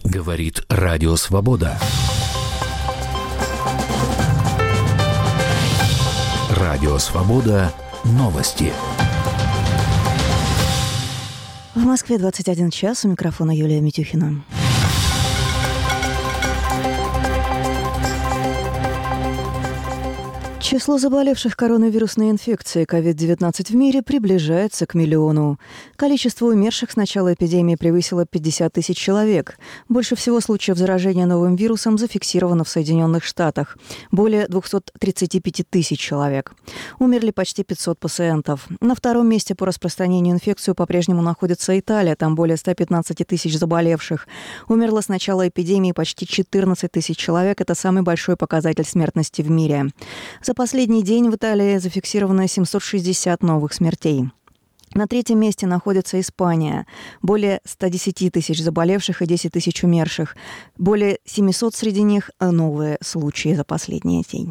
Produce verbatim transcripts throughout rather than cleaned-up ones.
Говорит Радио Свобода. Радио Свобода. Новости. В Москве двадцать один час. У микрофона Юлия Митюхина. Число заболевших коронавирусной инфекцией ковид девятнадцать в мире приближается к миллиону. Количество умерших с начала эпидемии превысило пятьдесят тысяч человек. Больше всего случаев заражения новым вирусом зафиксировано в Соединенных Штатах. Более двести тридцать пять тысяч человек. Умерли почти пятьсот пациентов. На втором месте по распространению инфекции по-прежнему находится Италия. Там более сто пятнадцать тысяч заболевших. Умерло с начала эпидемии почти четырнадцать тысяч человек. Это самый большой показатель смертности в мире. За последний день в Италии зафиксировано семьсот шестьдесят новых смертей. На третьем месте находится Испания. Более ста десяти тысяч заболевших и десять тысяч умерших. Более семисот среди них новые случаи за последний день.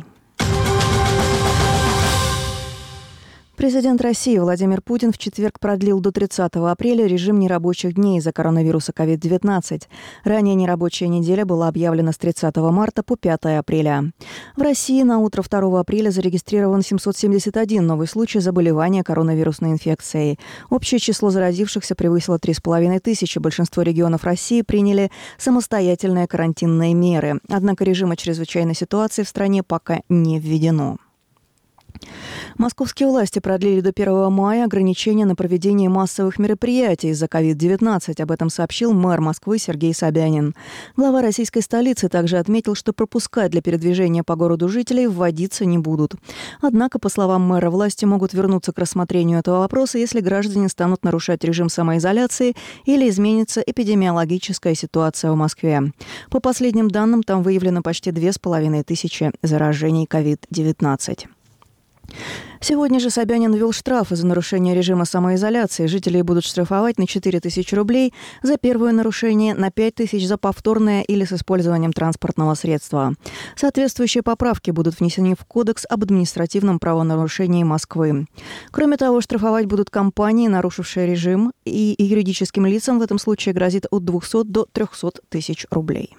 Президент России Владимир Путин в четверг продлил до тридцатого апреля режим нерабочих дней из-за коронавируса ковид девятнадцать. Ранее нерабочая неделя была объявлена с тридцатого марта по пятое апреля. В России на утро второго апреля зарегистрирован семьсот семьдесят один новый случай заболевания коронавирусной инфекцией. Общее число заразившихся превысило три с половиной тысячи. Большинство регионов России приняли самостоятельные карантинные меры. Однако режима чрезвычайной ситуации в стране пока не введено. Московские власти продлили до первого мая ограничения на проведение массовых мероприятий из-за ковид девятнадцать. Об этом сообщил мэр Москвы Сергей Собянин. Глава российской столицы также отметил, что пропуска для передвижения по городу жителей вводиться не будут. Однако, по словам мэра, власти могут вернуться к рассмотрению этого вопроса, если граждане станут нарушать режим самоизоляции или изменится эпидемиологическая ситуация в Москве. По последним данным, там выявлено почти две с половиной тысячи заражений ковид девятнадцать. Сегодня же Собянин ввел штрафы за нарушение режима самоизоляции. Жителей будут штрафовать на четыре тысячи рублей за первое нарушение, на пять тысяч за повторное или с использованием транспортного средства. Соответствующие поправки будут внесены в Кодекс об административном правонарушении Москвы. Кроме того, штрафовать будут компании, нарушившие режим, и юридическим лицам в этом случае грозит от двухсот до трехсот тысяч рублей.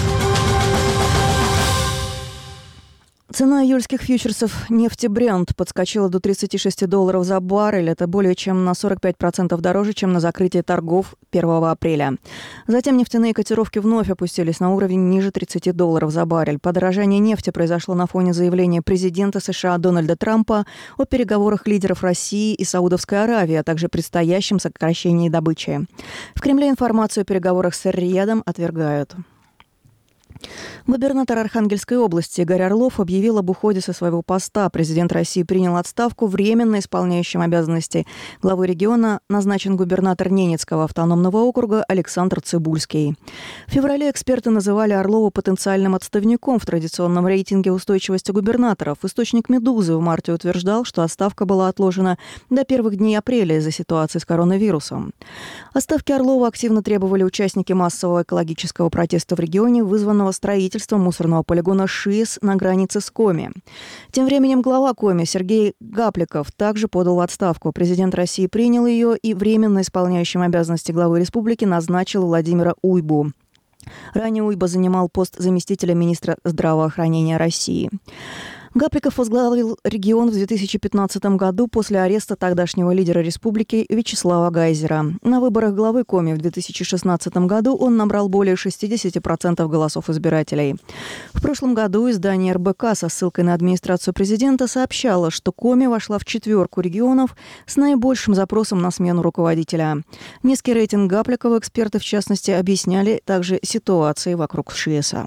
Цена июльских фьючерсов нефти Brent подскочила до тридцати шести долларов за баррель. Это более чем на сорок пять процентов дороже, чем на закрытие торгов первого апреля. Затем нефтяные котировки вновь опустились на уровень ниже тридцати долларов за баррель. Подорожание нефти произошло на фоне заявления президента США Дональда Трампа о переговорах лидеров России и Саудовской Аравии, а также предстоящем сокращении добычи. В Кремле информацию о переговорах с Эр-Риядом отвергают. Губернатор Архангельской области Игорь Орлов объявил об уходе со своего поста. Президент России принял отставку. Временно исполняющим обязанности главы региона назначен губернатор Ненецкого автономного округа Александр Цыбульский. В феврале эксперты называли Орлова потенциальным отставником в традиционном рейтинге устойчивости губернаторов. Источник «Медузы» в марте утверждал, что отставка была отложена до первых дней апреля из-за ситуации с коронавирусом. Отставки Орлова активно требовали участники массового экологического протеста в регионе, вызванного строительством мусорного полигона ШИЭС на границе с Коми. Тем временем глава Коми Сергей Гапликов также подал в отставку. Президент России принял ее и временно исполняющим обязанности главы республики назначил Владимира Уйбу. Ранее Уйба занимал пост заместителя министра здравоохранения России. Гапликов возглавил регион в две тысячи пятнадцатом году после ареста тогдашнего лидера республики Вячеслава Гайзера. На выборах главы Коми в две тысячи шестнадцатом году он набрал более шестьдесят процентов голосов избирателей. В прошлом году издание эр бэ ка со ссылкой на администрацию президента сообщало, что Коми вошла в четверку регионов с наибольшим запросом на смену руководителя. Низкий рейтинг Гапликова эксперты, в частности, объясняли также ситуацией вокруг ШИЭСа.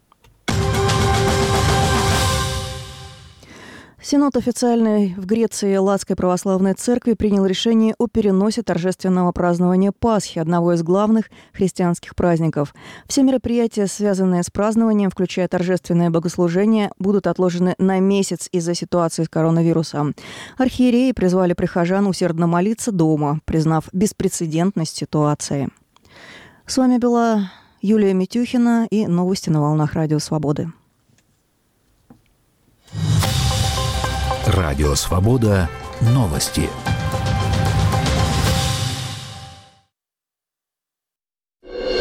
Синод официальной в Греции Латской православной церкви принял решение о переносе торжественного празднования Пасхи, одного из главных христианских праздников. Все мероприятия, связанные с празднованием, включая торжественное богослужение, будут отложены на месяц из-за ситуации с коронавирусом. Архиереи призвали прихожан усердно молиться дома, признав беспрецедентность ситуации. С вами была Юлия Митюхина и новости на волнах Радио Свободы. Радио Свобода. Новости.